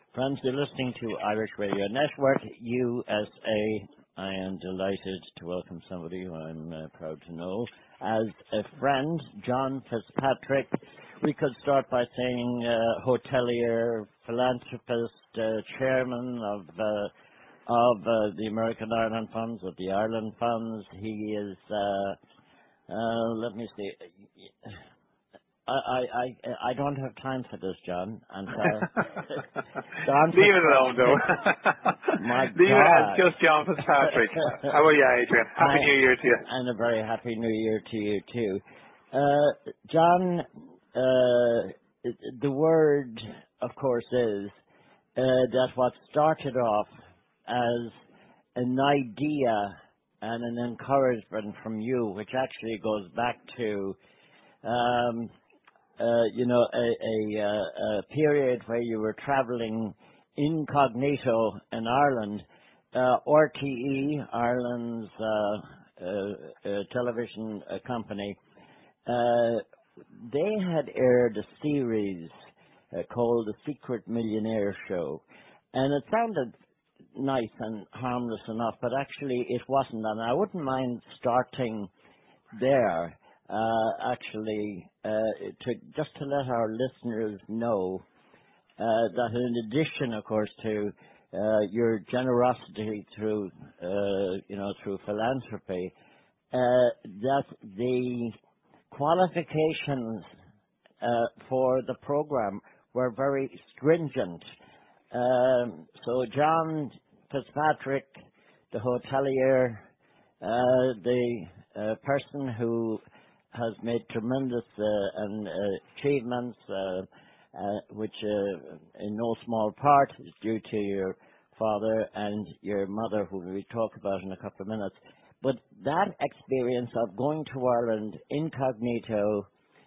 Friends, you're listening to Irish Radio Network, USA. I am delighted to welcome somebody who I'm proud to know as a friend, John Fitzpatrick. We could start by saying hotelier, philanthropist, chairman of the American Ireland Funds, of the Ireland Funds. He is, let me see. I don't have time for this, John. And John leave it alone, though. My leave God. it as just John Fitzpatrick. How are you, Adrian? Happy New Year to you. And a very happy New Year to you too, John. The word, of course, is that what started off as an idea and an encouragement from you, which actually goes back to a period where you were traveling incognito in Ireland. RTE, Ireland's television company, they had aired a series called The Secret Millionaire Show. And it sounded nice and harmless enough, but actually it wasn't. And I wouldn't mind starting there. To let our listeners know that in addition, of course, to your generosity through philanthropy, that the qualifications for the program were very stringent. So John Fitzpatrick, the hotelier, the person who has made tremendous achievements, which in no small part is due to your father and your mother, who we talk about in a couple of minutes. But that experience of going to Ireland incognito,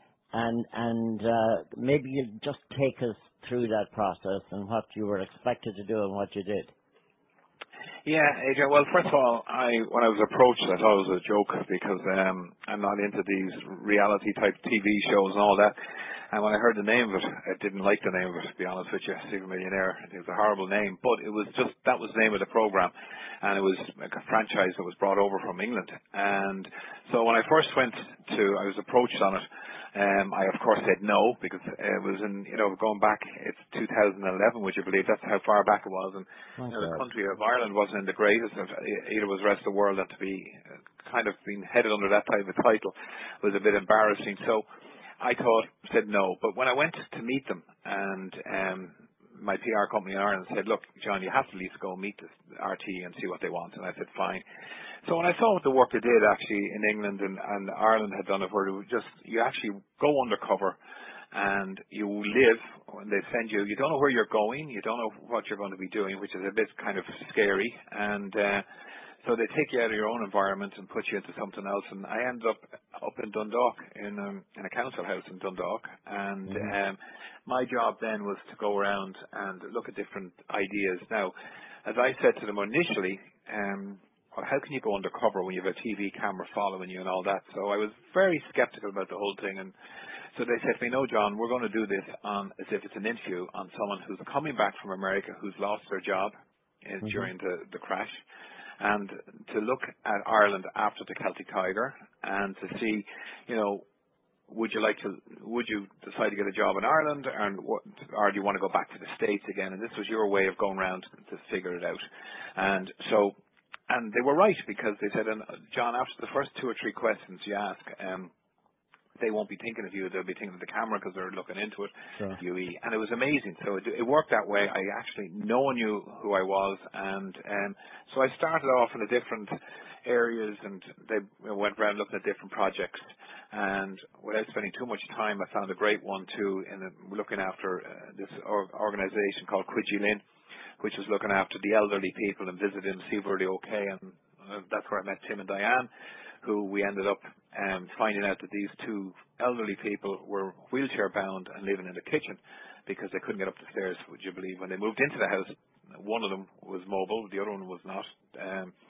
and maybe you just take us through that process and what you were expected to do and what you did. Yeah, Adrian. Well, first of all, when I was approached, I thought it was a joke because I'm not into these reality type TV shows and all that. And when I heard the name of it, I didn't like the name of it, to be honest with you. Secret Millionaire. I think it was a horrible name, but it was just, that was the name of the program, and it was like a franchise that was brought over from England. And so when I first I was approached on it. I of course said no, because it was going back, it's 2011, would you believe? That's how far back it was. And the country of Ireland wasn't in the greatest, either was the rest of the world, and to be kind of being headed under that type of title was a bit embarrassing. So I said no. But when I went to meet them, and my PR company in Ireland said, look, John, you have to at least go meet the RT and see what they want. And I said, fine. So when I saw what the work they did actually in England and Ireland had done it, where you actually go undercover and you live, when they send you, you don't know where you're going, you don't know what you're going to be doing, which is a bit kind of scary. And so they take you out of your own environment and put you into something else. And I ended up in Dundalk, in a council house in Dundalk. And my job then was to go around and look at different ideas. Now, as I said to them initially, how can you go undercover when you have a TV camera following you and all that? So I was very skeptical about the whole thing. And so they said to me, no, John, we're going to do this as if it's an interview on someone who's coming back from America, who's lost their job during the crash, and to look at Ireland after the Celtic Tiger and to see, would you decide to get a job in Ireland, or do you want to go back to the States again? And this was your way of going around to figure it out. And they were right, because they said, John, after the first 2 or 3 questions you ask, they won't be thinking of you, they'll be thinking of the camera because they're looking into it. Sure. UE. And it was amazing. So it worked that way. No one knew who I was. And so I started off in the different areas, and they went around looking at different projects. And without spending too much time, I found a great one too, looking after this organization called Cuigi Lynn, which was looking after the elderly people and visiting them, see if they're okay. And that's where I met Tim and Diane, who we ended up finding out that these 2 elderly people were wheelchair bound and living in the kitchen because they couldn't get up the stairs, would you believe. When they moved into the house, one of them was mobile, the other one was not.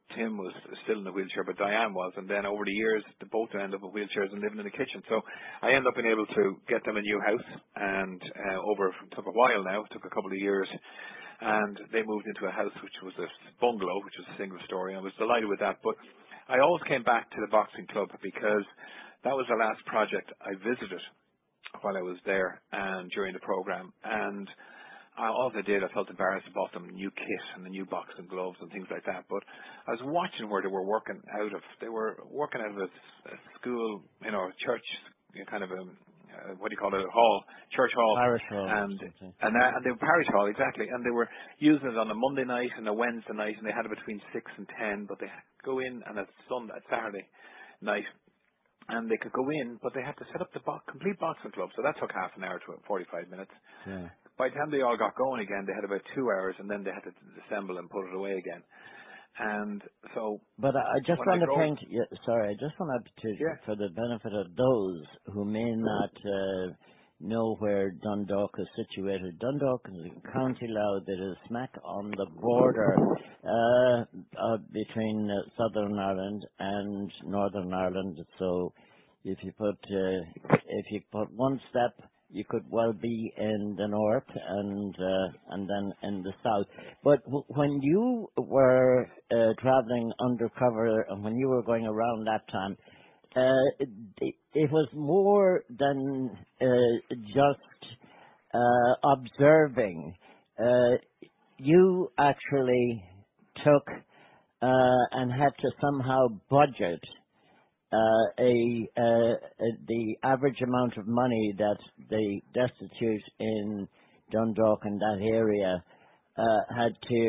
Tim was still in the wheelchair, but Diane was. And then over the years, they both ended up with wheelchairs and living in the kitchen. So I ended up being able to get them a new house. And took a while now, took a couple of years. And they moved into a house which was a bungalow, which was a single story. I was delighted with that. But I always came back to the boxing club because that was the last project I visited while I was there and during the program. And all I did, I felt embarrassed about them, new kit and the new boxing gloves and things like that. But I was watching where they were working out of. They were working out of a school, a church, kind of a, what do you call it, a hall, church hall. Parish hall. And they were parish hall, exactly. And they were using it on a Monday night and a Wednesday night, and they had it between 6 and 10, but they go in on a Saturday night. And they could go in, but they had to set up the complete boxing club. So that took half an hour to 45 minutes. Yeah. By the time they all got going again, they had about 2 hours, and then they had to assemble and put it away again. And so, but I just want to paint. I just want to, for the benefit of those who may not know where Dundalk is situated. Dundalk is in County Louth. It is smack on the border between Southern Ireland and Northern Ireland. So, if you put one step, you could well be in the north and then in the south. But when you were traveling undercover and when you were going around that time, it was more than just observing. You actually took and had to somehow budget the average amount of money that the destitute in Dundalk and that area had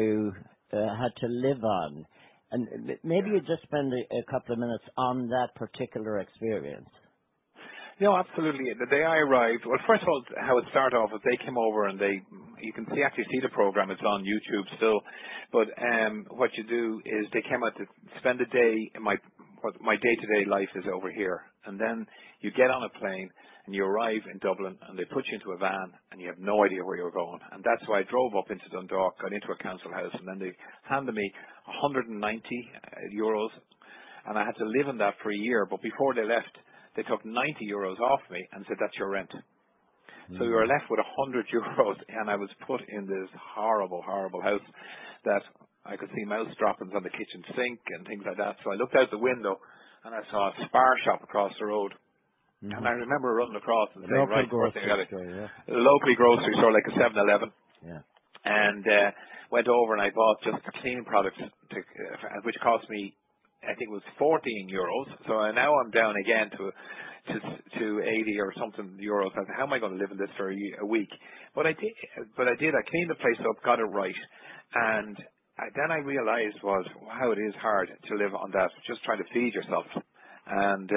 to live on. And maybe you just spend a couple of minutes on that particular experience. No, absolutely. The day I arrived, well, first of all, how it started off was they came over and you can actually see the program. It's on YouTube still. But what you do is they came out to spend a day in my day-to-day life is over here. And then you get on a plane and you arrive in Dublin and they put you into a van and you have no idea where you're going. And that's why I drove up into Dundalk, got into a council house, and then they handed me 190 euros, and I had to live on that for a year. But before they left, they took 90 euros off me and said, that's your rent. So we were left with 100 euros, and I was put in this horrible, horrible house that I could see mouse droppings on the kitchen sink and things like that. So I looked out the window and I saw a Spar shop across the road. Mm-hmm. And I remember running across and saying, right, first thing I got a locally grocery store like a 7-Eleven. Yeah. And went over and I bought just cleaning products, which cost me, I think it was 14 euros. So now I'm down again to 80 or something euros. I said, how am I going to live in this for a week? But I did. I cleaned the place up, got it right. And then I realized how it is hard to live on that, just trying to feed yourself. And,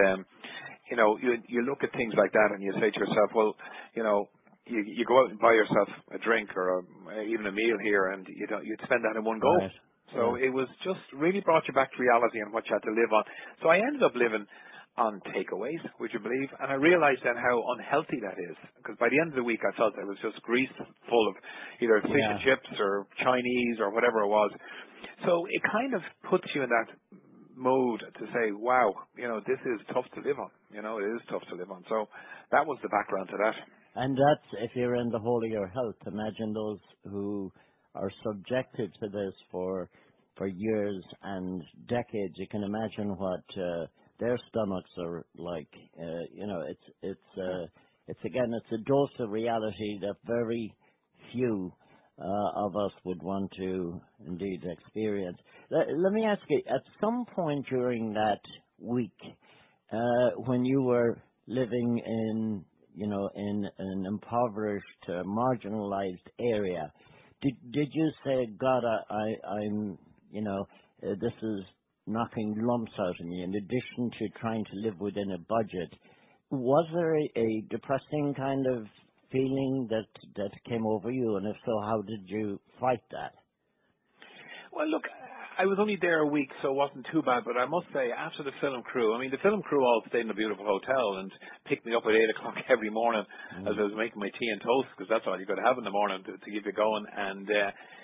you look at things like that and you say to yourself, well, you go out and buy yourself a drink or even a meal here and you'd spend that in one go. Right. So it was just really brought you back to reality and what you had to live on. So I ended up living on takeaways, would you believe? And I realized then how unhealthy that is. Because by the end of the week, I felt it was just grease full of either fish and chips or Chinese or whatever it was. So it kind of puts you in that mode to say, wow, this is tough to live on. It is tough to live on. So that was the background to that. And that's, if you're in the whole of your health, imagine those who are subjected to this for years and decades. You can imagine what their stomachs are like. It's a dose of reality that very few of us would want to indeed experience. Let me ask you, at some point during that week, when you were living in an impoverished, marginalized area, did you say, God, I'm this is knocking lumps out of me, in addition to trying to live within a budget? Was there a depressing kind of feeling that came over you, and if so, how did you fight that? Well, look, I was only there a week, so it wasn't too bad, but I must say, after the film crew, the film crew all stayed in a beautiful hotel and picked me up at 8 o'clock every morning as I was making my tea and toast, because that's all you got to have in the morning to keep you going. And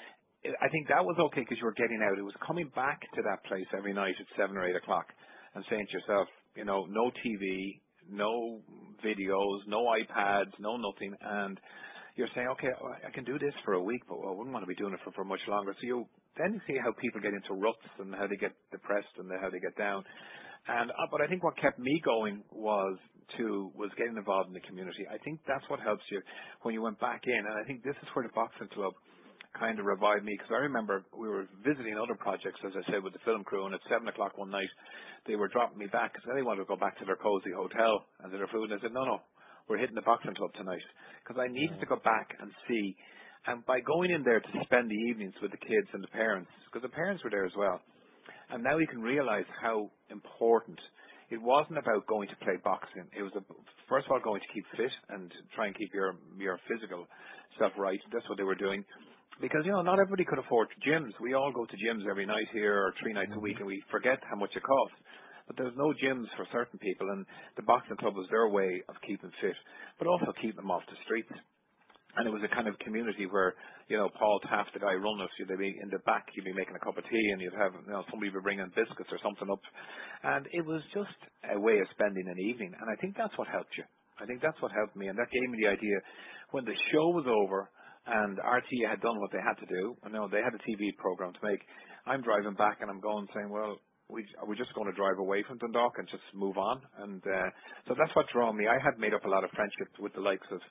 I think that was okay because you were getting out. It was coming back to that place every night at 7 or 8 o'clock and saying to yourself, no TV, no videos, no iPads, no nothing. And you're saying, okay, I can do this for a week, but I wouldn't want to be doing it for much longer. So you then see how people get into ruts and how they get depressed and how they get down. And but I think what kept me going was getting involved in the community. I think that's what helps you when you went back in. And I think this is where the boxing club kind of revived me, because I remember we were visiting other projects, as I said, with the film crew, and at 7 o'clock one night they were dropping me back because they wanted to go back to their cozy hotel and to their food, and I said, no, we're hitting the boxing club tonight, because I needed to go back and see. And by going in there to spend the evenings with the kids and the parents, because the parents were there as well, and now you can realize how important it wasn't about going to play boxing. It was first of all going to keep fit and try and keep your physical stuff right. That's what they were doing. Because, not everybody could afford gyms. We all go to gyms every night here or 3 nights a week, and we forget how much it costs. But there's no gyms for certain people, and the boxing club was their way of keeping fit, but also keeping them off the streets. And it was a kind of community where, Paul Taft, the guy running it, you'd be in the back, you'd be making a cup of tea, and you'd have, somebody would bring in biscuits or something up. And it was just a way of spending an evening. And I think that's what helped you. I think that's what helped me. And that gave me the idea when the show was over and RTÉ had done what they had to do, they had a TV program to make. I'm driving back and I'm going saying, well, are we just going to drive away from Dundalk and just move on? And so that's what drew me. I had made up a lot of friendships with the likes of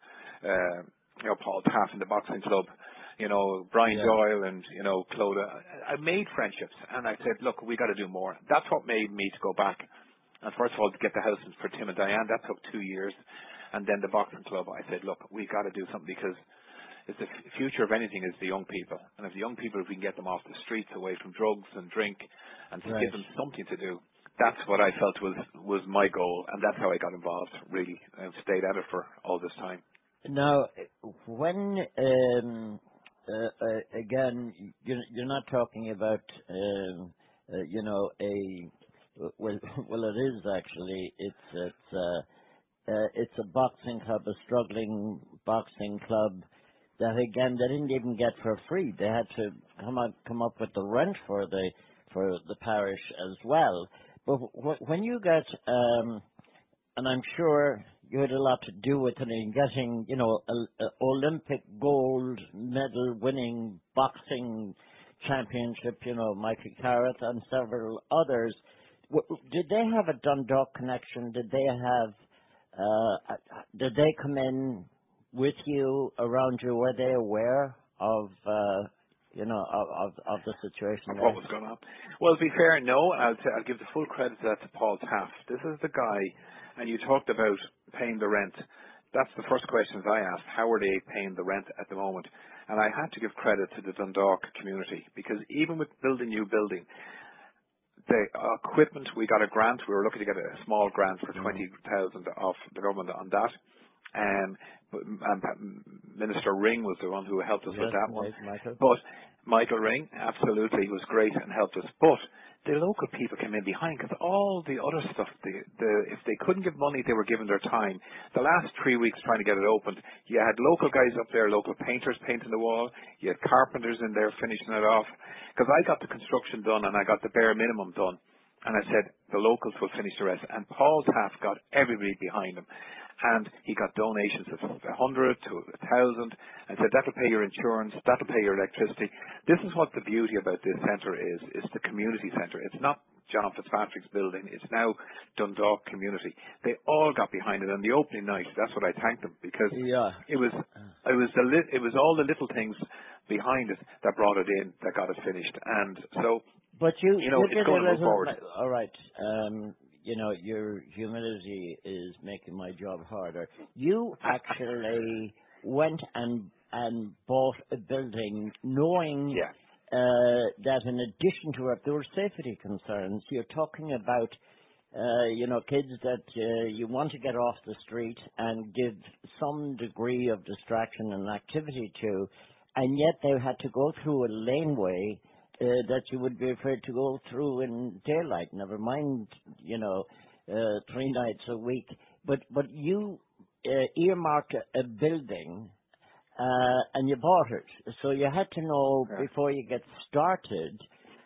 Paul Taft in the boxing club, Brian Doyle and, Clodagh. I made friendships and I said, look, we got to do more. That's what made me to go back. And first of all, to get the houses for Tim and Diane, that took 2 years. And then the boxing club, I said, look, we got to do something, because it's the future of anything is the young people. And if the young people, if we can get them off the streets, away from drugs and drink, and to give them something to do, that's what I felt was my goal. And that's how I got involved, really. I've stayed at it for all this time. Now, when, again, you're not talking about, well, it is actually, it's a boxing club, a struggling boxing club, that again they didn't even get for free. They had to come up with the rent for the parish as well. But when you get, and I'm sure you had a lot to do with it in getting, a Olympic gold medal winning boxing championship, Michael Carrot and several others. Did they have a Dundalk connection? Did they have? Did they come in with you, around you? Were they aware of the situation there? What was going on? Well, to be fair, no. I'll give the full credit to that to Paul Taft. This is the guy, and you talked about paying the rent. That's the first questions I asked. How are they paying the rent at the moment? And I had to give credit to the Dundalk community, because even with building new building, the equipment, we got a grant. We were looking to get a small grant for 20,000 off the government on that. And Minister Ring was the one who helped us with that one. Michael. But Michael Ring, absolutely, was great and helped us. But the local people came in behind, because all the other stuff, if they couldn't give money, they were giving their time. The last 3 weeks trying to get it opened, you had local guys up there, local painters painting the wall. You had carpenters in there finishing it off. Because I got the construction done and I got the bare minimum done. And I said, the locals will finish the rest. And Paul Taft got everybody behind him. And he got donations of 100 to 1,000 and said, that'll pay your insurance, that'll pay your electricity. This is what the beauty about this centre is. It's the community centre. It's not John Fitzpatrick's building. It's now Dundalk community. They all got behind it. And the opening night, that's what I thanked them, because it was all the little things behind it that brought it in, that got it finished. And so, but you it's going to move forward. All right. Your humility is making my job harder. You actually went and bought a building knowing that in addition to it, there were safety concerns. You're talking about, kids that you want to get off the street and give some degree of distraction and activity to, and yet they had to go through a laneway that you would be afraid to go through in daylight, never mind, 3 nights a week. But you earmarked a building, and you bought it. So you had to know before you get started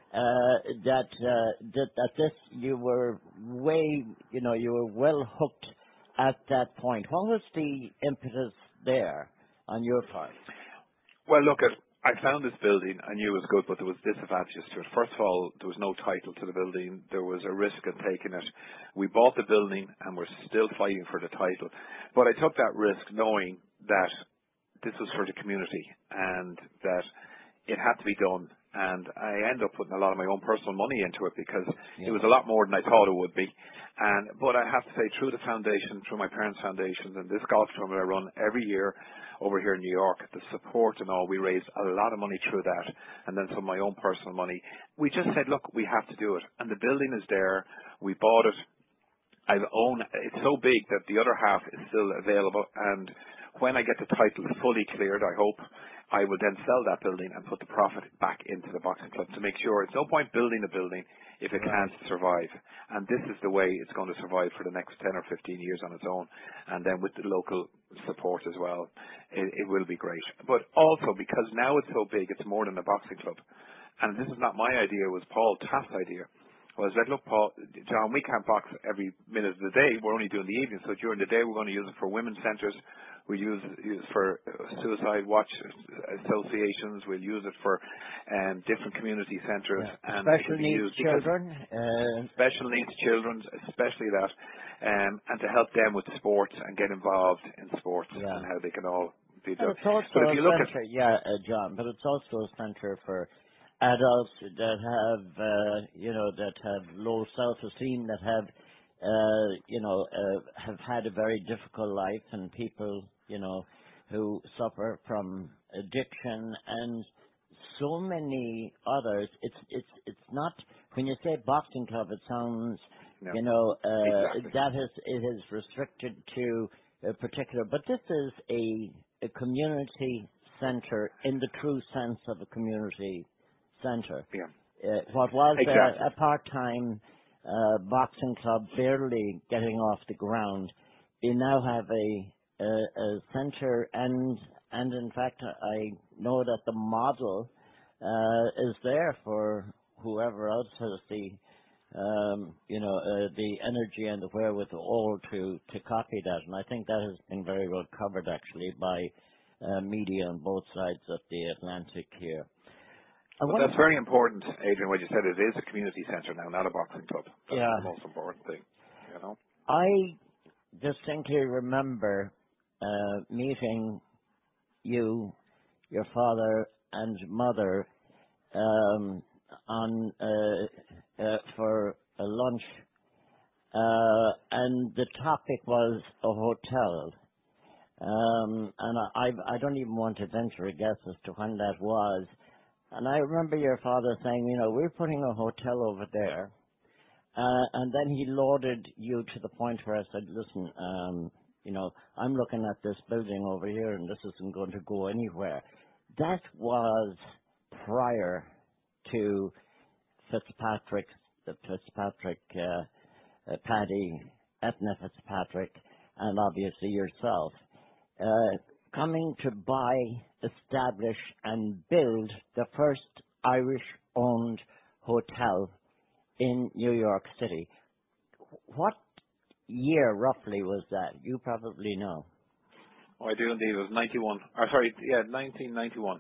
that this you were you were well hooked at that point. What was the impetus there on your part? Well, look, I found this building. I knew it was good, but there was disadvantages to it. First of all, there was no title to the building. There was a risk in taking it. We bought the building, and we're still fighting for the title. But I took that risk knowing that this was for the community and that it had to be done. And I ended up putting a lot of my own personal money into it because it was a lot more than I thought it would be. But I have to say, through the foundation, through my parents' foundations, and this golf tournament I run every year over here in New York, the support and all, we raised a lot of money through that, and then some of my own personal money. We just said, look, we have to do it. And the building is there. We bought it. It's so big that the other half is still available, and when I get the title fully cleared, I hope, I will then sell that building and put the profit back into the boxing club to make sure it's no point building a building if it can't survive. And this is the way it's going to survive for the next 10 or 15 years on its own. And then with the local support as well, it will be great. But also because now it's so big, it's more than a boxing club. And this is not my idea, it was Paul Taft's idea. I was like, look, John, we can't box every minute of the day. We're only doing the evening. So during the day, we're going to use it for women's centres. We use it for suicide watch associations. We'll use it for different community centres. And special needs children. Special needs children, especially that. And to help them with sports and get involved in sports and how they can all be done. It's also but if you look John, but it's also a centre for adults that have, that have low self-esteem, that have, have had a very difficult life, and people, who suffer from addiction and so many others. It's not, when you say boxing club, it sounds, exactly. it is restricted to a particular, but this is a community centre in the true sense of a community centre. Yeah. What was a part-time boxing club barely getting off the ground, you now have a centre, and in fact I know that the model is there for whoever else has the energy and the wherewithal to copy that, and I think that has been very well covered actually by media on both sides of the Atlantic here. Well, that's very important, Adrian, what you said. It is a community centre now, not a boxing club. That's the most important thing, I distinctly remember meeting you, your father and mother for a lunch, and the topic was a hotel. And I don't even want to venture a guess as to when that was. And I remember your father saying, we're putting a hotel over there. And then he lauded you to the point where I said, listen, I'm looking at this building over here and this isn't going to go anywhere. That was prior to Paddy, Etna Fitzpatrick, and obviously yourself, coming to buy, establish, and build the first Irish-owned hotel in New York City. What year roughly was that? You probably know. Oh, I do indeed. It was 1991.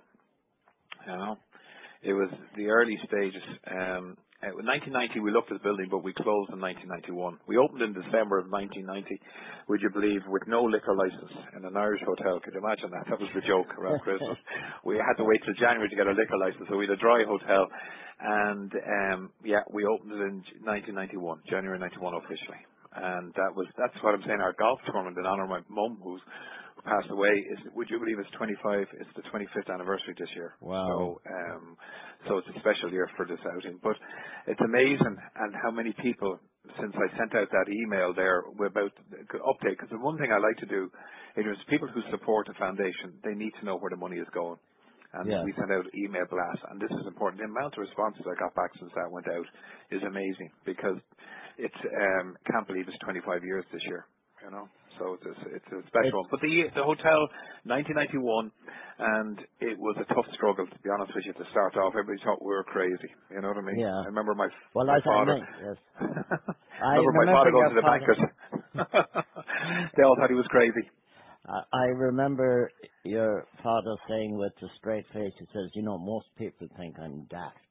It was the early stages. In 1990 we looked at the building, but we closed in 1991. We opened in December of 1990, would you believe, with no liquor license in an Irish hotel. Could you imagine that? That was the joke around Christmas. We had to wait till January to get a liquor license, so we had a dry hotel. And we opened it in 1991, January 91 officially. And that's what I'm saying. Our golf tournament in honour of my mum, who passed away, would you believe it's the 25th anniversary this year. Wow. So it's a special year for this outing. But it's amazing, and how many people, since I sent out that email there about the update, because the one thing I like to do is people who support the foundation, they need to know where the money is going. And we sent out email blasts, and this is important. The amount of responses I got back since that went out is amazing, because it's can't believe it's 25 years this year. So it's a special one. But the hotel, 1991, and it was a tough struggle, to be honest with you, to start off. Everybody thought we were crazy. You know what I mean? Yeah. I remember my I father. yes. I remember my father going to the bankers. They all thought he was crazy. I remember your father saying with a straight face, he says, most people think I'm daft.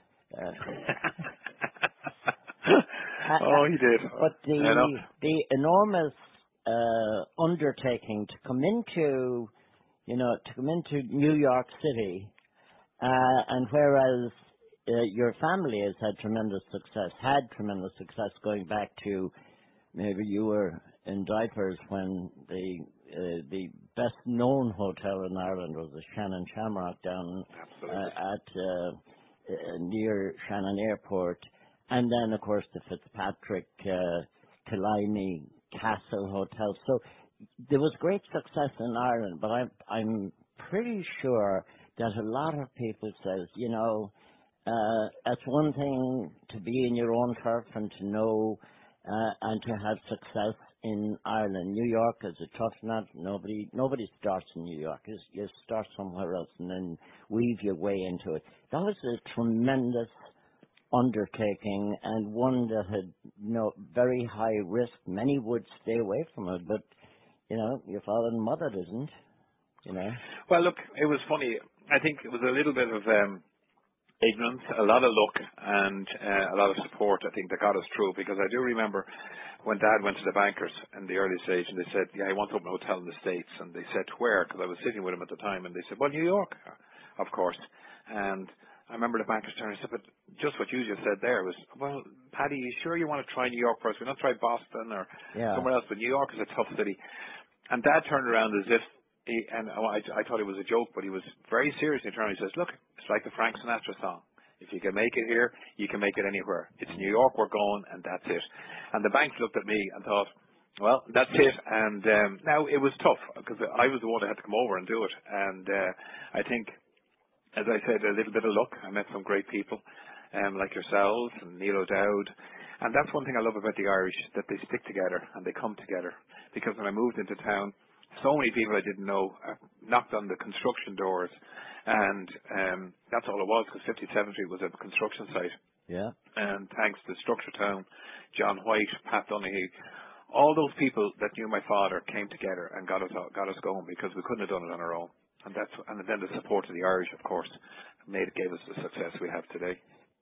Oh, he did. But the enormous undertaking to come into New York City, and whereas your family has had tremendous success going back to maybe you were in diapers when the best known hotel in Ireland was the Shannon Shamrock down at near Shannon Airport, and then of course the Fitzpatrick Killiney Castle Hotel. So there was great success in Ireland, but I'm pretty sure that a lot of people says, it's one thing to be in your own turf and to know and to have success in Ireland. New York is a tough nut. Nobody starts in New York. You start somewhere else and then weave your way into it. That was a tremendous undertaking and one that had very high risk. Many would stay away from it, but your father and mother didn't. Well, look, it was funny. I think it was a little bit of ignorance, a lot of luck, and a lot of support, I think, that got us through. Because I do remember when Dad went to the bankers in the early stage, and they said, "Yeah, I want to open a hotel in the States." And they said, "Where?" Because I was sitting with him at the time, and they said, "Well, New York, of course." And I remember the bankers turned and said, "But just what you just said there was, well, Paddy, you sure you want to try New York first? We're not try Boston or somewhere else, but New York is a tough city." And Dad turned around as if, I thought it was a joke, but he was very serious. He turned and he says, "Look, it's like the Frank Sinatra song. If you can make it here, you can make it anywhere. It's New York we're going, and that's it." And the banks looked at me and thought, well, that's it. And now it was tough because I was the one that had to come over and do it. And I think, as I said, a little bit of luck. I met some great people like yourselves and Neil O'Dowd. And that's one thing I love about the Irish, that they stick together and they come together. Because when I moved into town, so many people I didn't know knocked on the construction doors. And that's all it was, because 57th Street was a construction site. Yeah. And thanks to Structure Town, John White, Pat Donaghy, all those people that knew my father came together and got us going, because we couldn't have done it on our own. And then the support of the Irish, of course, gave us the success we have today.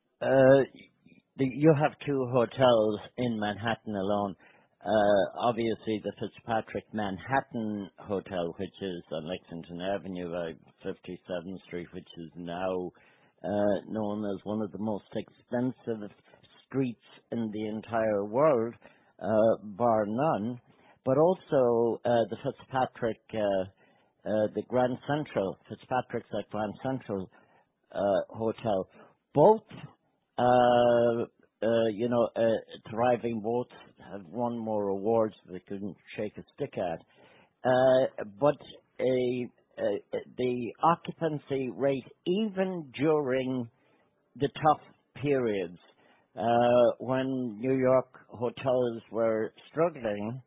You have two hotels in Manhattan alone. Obviously, the Fitzpatrick Manhattan Hotel, which is on Lexington Avenue by 57th Street, which is now known as one of the most expensive streets in the entire world, bar none. But also the Fitzpatrick, the Grand Central, Fitzpatrick's at Grand Central Hotel. Both, thriving, both have won more awards they couldn't shake a stick at. But the occupancy rate, even during the tough periods, when New York hotels were struggling,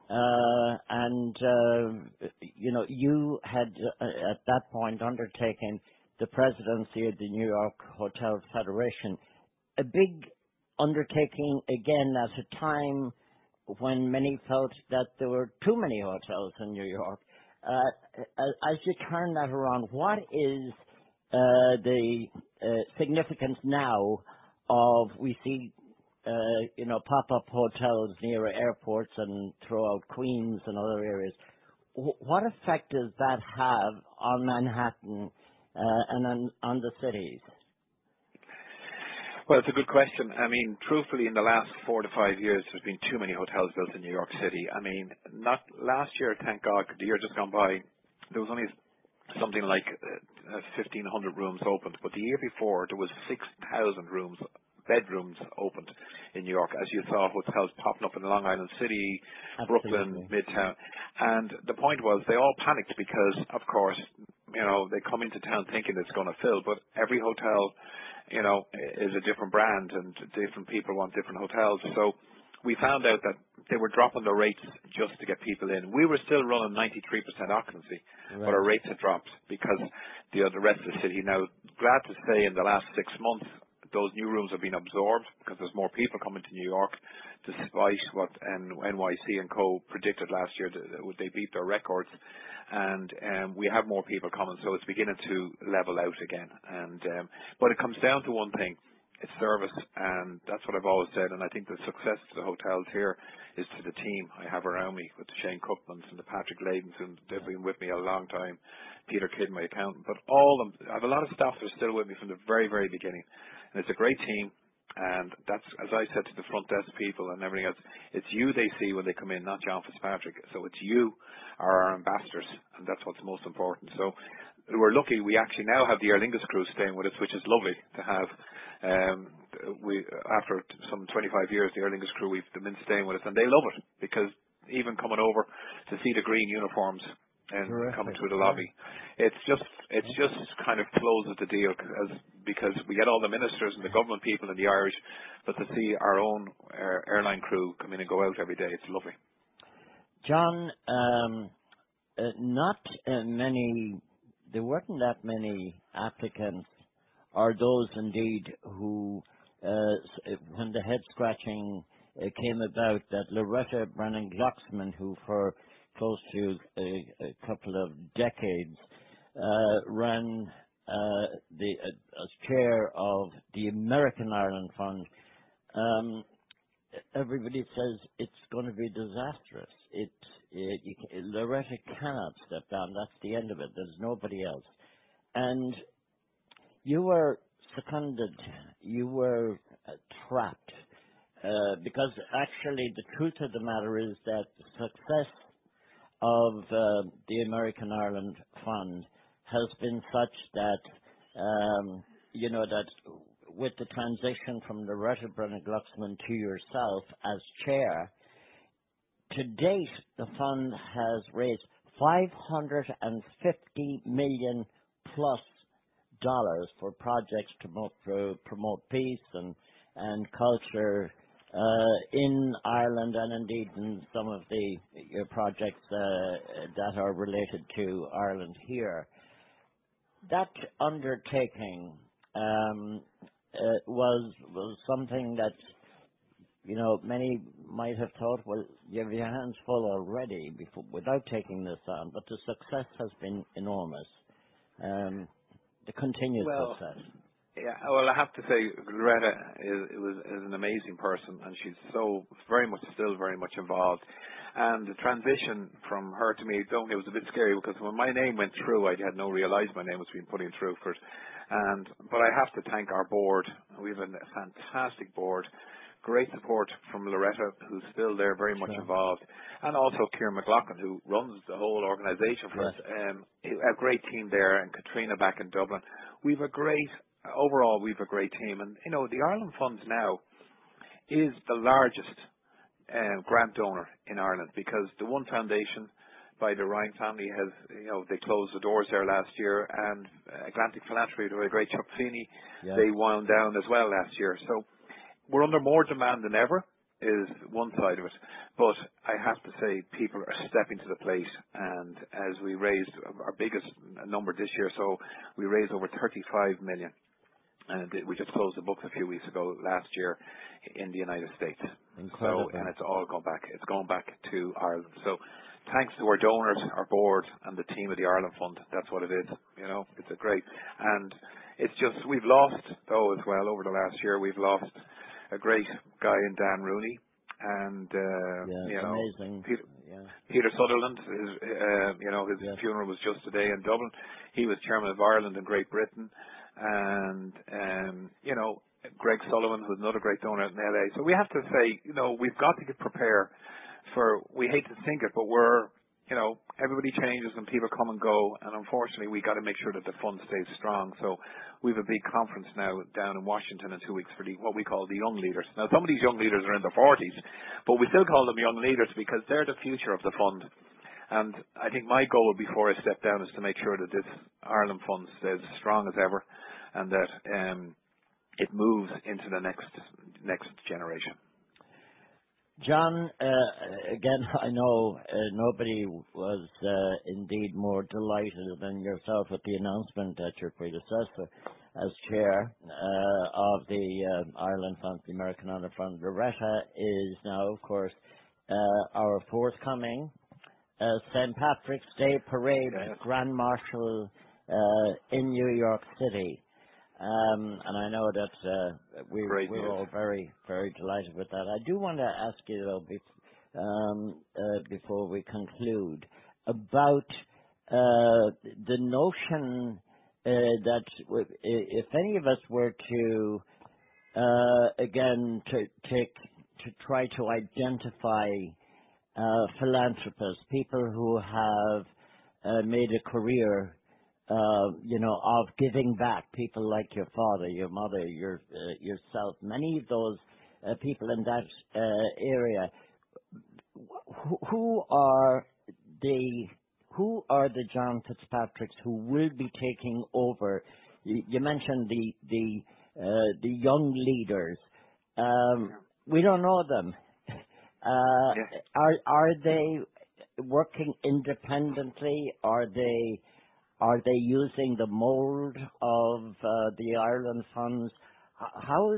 you had at that point undertaken the presidency of the New York Hotel Federation, a big undertaking again at a time when many felt that there were too many hotels in New York. As you turn that around, what is the significance now of, we see pop-up hotels near airports and throughout Queens and other areas? What effect does that have on Manhattan and on the cities? Well, it's a good question. I mean, truthfully, in the last 4 to 5 years, there's been too many hotels built in New York City. I mean, not last year, thank God, the year just gone by, there was only something like 1,500 rooms opened. But the year before, there was 6,000 bedrooms opened in New York. As you saw, hotels popping up in Long Island City, Absolutely. Brooklyn, Midtown. And the point was, they all panicked because, of course, they come into town thinking it's going to fill, but every hotel is a different brand and different people want different hotels. So we found out that they were dropping their rates just to get people in. We were still running 93% occupancy, Right. but our rates had dropped because the rest of the city. Now, glad to say in the last 6 months, those new rooms have been absorbed because there's more people coming to New York, despite what NYC and Co predicted last year. They beat their records, and we have more people coming, so it's beginning to level out again. But it comes down to one thing. It's service, and that's what I've always said, and I think the success to the hotels here is to the team I have around me, with the Shane Cookmans and the Patrick Ladens, and they've been with me a long time, Peter Kidd, my accountant, but all of them, I have a lot of staff that are still with me from the very, very beginning, and it's a great team, and that's, as I said to the front desk people and everything else, it's you they see when they come in, not John Fitzpatrick, so it's you are our ambassadors, and that's what's most important. So we're lucky we actually now have the Aer Lingus crew staying with us, which is lovely to have. We after some 25 years, the Aer Lingus crew, we've been staying with us, and they love it because even coming over to see the green uniforms and Terrific. coming through the lobby, it's just kind of closes the deal because we get all the ministers and the government people and the Irish, but to see our own airline crew come in and go out every day, it's lovely. John, there weren't that many applicants, or those indeed who, when the head scratching came about, that Loretta Brennan-Glucksman, who for close to a couple of decades ran as chair of the American Ireland Fund, everybody says it's going to be disastrous. Loretta cannot step down. That's the end of it. There's nobody else. And you were seconded. You were trapped. Because actually the truth of the matter is that the success of the American Ireland Fund has been such that, that with the transition from Loretta Brennan-Glucksman to yourself as chair, to date, the fund has raised $550 million plus for projects to promote peace and culture in Ireland, and indeed in some of your projects that are related to Ireland here. That undertaking was something that many might have thought, well, you have your hands full already without taking this on, but the success has been enormous. The continued success. Yeah, well, I have to say, Loretta is an amazing person, and she's still very much involved. And the transition from her to me, it was a bit scary because when my name went through, I had no realised my name was being put in through for it. But I have to thank our board. We have a fantastic board. Great support from Loretta, who's still there, very much involved, and also Kieran McLaughlin, who runs the whole organisation for us. A great team there, and Katrina back in Dublin. Overall, we've a great team, and the Ireland Fund now is the largest grant donor in Ireland, because the One Foundation by the Ryan family has, they closed the doors there last year, and Atlantic Philanthropy, the great Chuck Feeney, they wound down as well last year. So we're under more demand than ever, is one side of it. But I have to say, people are stepping to the plate, and as we raised our biggest number this year, so we raised over 35 million. And we just closed the books a few weeks ago last year in the United States. Incredible. And it's all gone back. It's gone back to Ireland. So thanks to our donors, our board, and the team of the Ireland Fund. That's what it is. It's a great. And it's just, we've lost, though, as well, over the last year, we've lost a great guy in Dan Rooney. And, amazing. Peter Sutherland, his funeral was just today in Dublin. He was chairman of Ireland and Great Britain. And, Greg Sullivan, who's another great donor in LA. So we have to say, we've got to get prepared for, we hate to think it, but everybody changes and people come and go. And unfortunately, we got to make sure that the fund stays strong. So we have a big conference now down in Washington in 2 weeks for what we call the young leaders. Now, some of these young leaders are in their 40s, but we still call them young leaders because they're the future of the fund. And I think my goal before I step down is to make sure that this Ireland Fund stays as strong as ever, and that it moves into the next generation. John, again, I know nobody was indeed more delighted than yourself with the announcement that your predecessor as chair of the Ireland Fund, the American Ireland Fund, Loretta, is now, of course, our forthcoming St. Patrick's Day Parade Grand Marshal in New York City. And I know that we're all very, very delighted with that. I do want to ask you, though, before we conclude, about the notion that if any of us were to, again, to try to identify philanthropists, people who have made a career of giving back, people like your father, your mother, yourself, many of those people in that area. Who are the John Fitzpatricks who will be taking over? You mentioned the young leaders. We don't know them. Are they working independently? Are they using the mold of the Ireland funds? How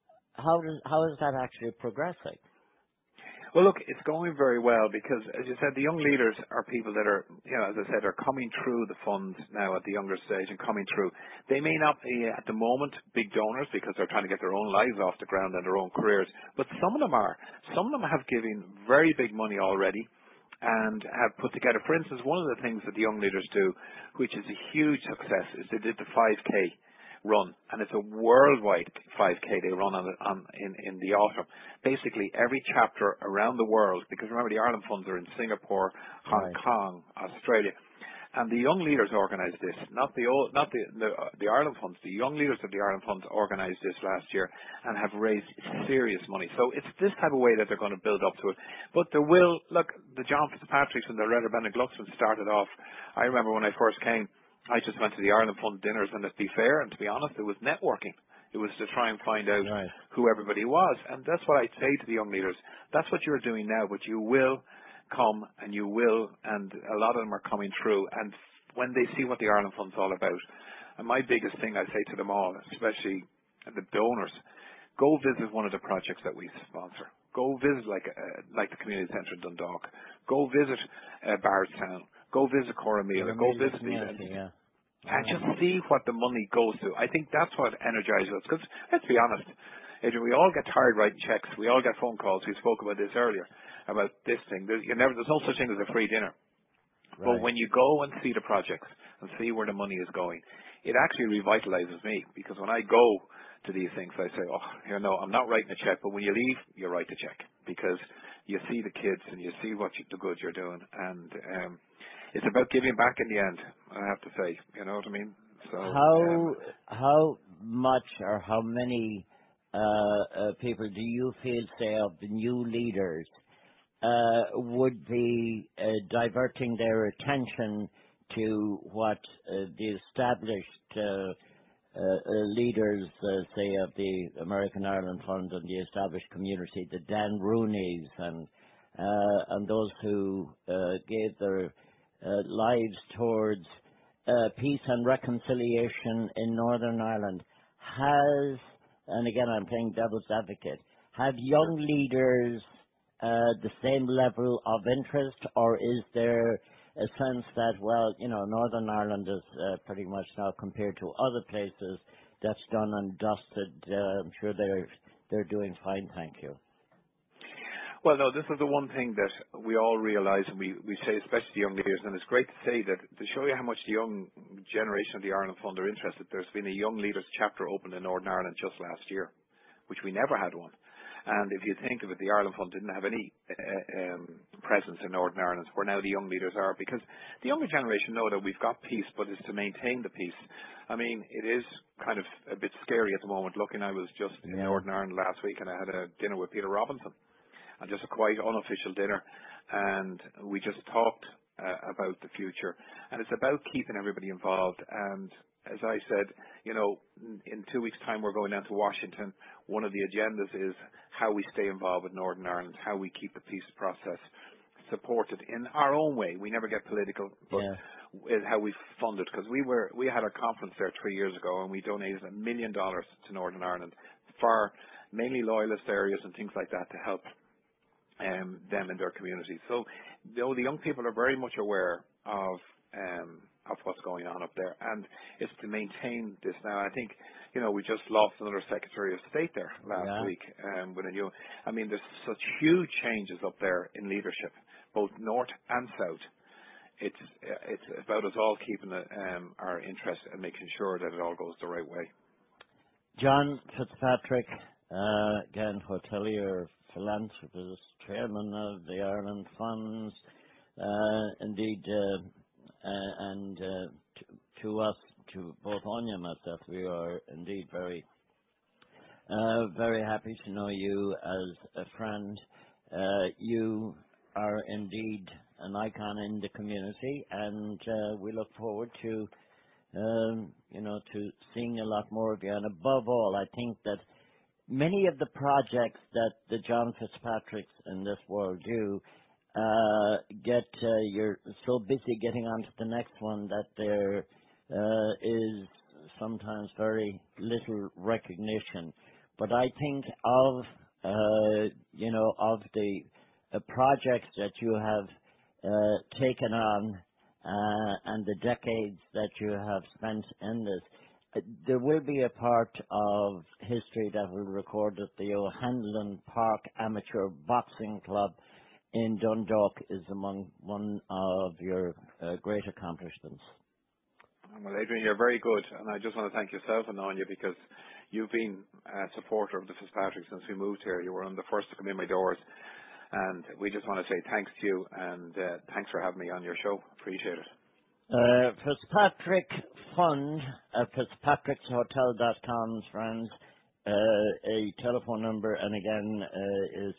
is that actually progressing? Well, look, it's going very well because, as you said, the young leaders are people that are, as I said, are coming through the funds now at the younger stage and coming through. They may not be, at the moment, big donors because they're trying to get their own lives off the ground and their own careers, but some of them are. Some of them have given very big money already and have put together. For instance, one of the things that the young leaders do, which is a huge success, is they did the 5K run, and it's a worldwide 5K they run in the autumn. Basically, every chapter around the world, because remember the Ireland funds are in Singapore, Hong Kong, Australia, and the young leaders organised this. Not the Ireland funds. The young leaders of the Ireland funds organised this last year and have raised serious money. So it's this type of way that they're going to build up to it. But there will the John Fitzpatricks and the Loretta Bennett-Glucksman started off. I remember when I first came, I just went to the Ireland Fund dinners, and to be fair, and to be honest, it was networking. It was to try and find out who everybody was. And that's what I'd say to the young leaders. That's what you're doing now, but you will come, and you will, and a lot of them are coming through. And when they see what the Ireland Fund's all about, and my biggest thing I say to them all, especially the donors, go visit one of the projects that we sponsor. Go visit like the community centre in Dundalk. Go visit Bardstown. Go visit Coromila. Go visit these entities. And just see what the money goes to. I think that's what energizes us. Because let's be honest, Adrian, we all get tired writing checks. We all get phone calls. We spoke about this earlier, about this thing. There's no such thing as a free dinner. Right. But when you go and see the projects and see where the money is going, it actually revitalizes me. Because when I go to these things, I say, I'm not writing a check. But when you leave, you write the check. Because you see the kids and you see the good you're doing. And it's about giving back in the end, I have to say. You know what I mean? So how much or how many people do you feel, say, of the new leaders would be diverting their attention to what the established leaders, say, of the American Ireland Fund and the established community, the Dan Rooneys and those who gave their lives towards peace and reconciliation in Northern Ireland, and again I'm playing devil's advocate, have young leaders the same level of interest, or is there a sense that, Northern Ireland is pretty much now, compared to other places, that's done and dusted? I'm sure they're doing fine, thank you. Well, no, this is the one thing that we all realise, and we say, especially the young leaders, and it's great to say that, to show you how much the young generation of the Ireland Fund are interested, there's been a young leaders chapter opened in Northern Ireland just last year, which we never had one. And if you think of it, the Ireland Fund didn't have any presence in Northern Ireland, where now the young leaders are, because the younger generation know that we've got peace, but it's to maintain the peace. I mean, it is kind of a bit scary at the moment. I was just in Northern Ireland last week, and I had a dinner with Peter Robinson. And just a quite unofficial dinner, and we just talked about the future, and it's about keeping everybody involved. And as I said, in 2 weeks' time we're going down to Washington. One of the agendas is how we stay involved with Northern Ireland, how we keep the peace process supported in our own way. We never get political, but is how we fund it. Because we had a conference there 3 years ago, and we donated $1 million to Northern Ireland for mainly loyalist areas and things like that to help them in their communities. So, the young people are very much aware of what's going on up there, and it's to maintain this. Now, I think, we just lost another Secretary of State there last week with a new. I mean, there's such huge changes up there in leadership, both north and south. It's about us all keeping our interest and making sure that it all goes the right way. John Fitzpatrick, again, hotelier, philanthropist, chairman of the Ireland Funds, indeed, and to us, to both Anya and myself, we are indeed very happy to know you as a friend. You are indeed an icon in the community, and we look forward to to seeing a lot more of you. And above all, I think that many of the projects that the John Fitzpatricks in this world do you're so busy getting on to the next one that there is sometimes very little recognition. But I think of the projects that you have taken on and the decades that you have spent in this. There will be a part of history that will record that the O'Hanlon Park Amateur Boxing Club in Dundalk is among one of your great accomplishments. Well, Adrian, you're very good, and I just want to thank yourself and Anya, because you've been a supporter of the Fitzpatricks since we moved here. You were one of the first to come in my doors, and we just want to say thanks to you, and thanks for having me on your show. Appreciate it. Fitzpatrick Fund at fitzpatrickshotel.com, friends. A telephone number, and again, is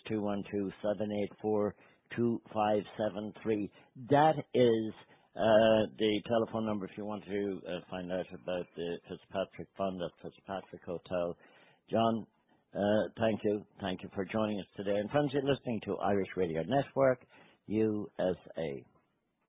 212-784-2573. That is the telephone number if you want to find out about the Fitzpatrick Fund at Fitzpatrick Hotel. John, thank you. Thank you for joining us today. And friends, you're listening to Irish Radio Network, USA.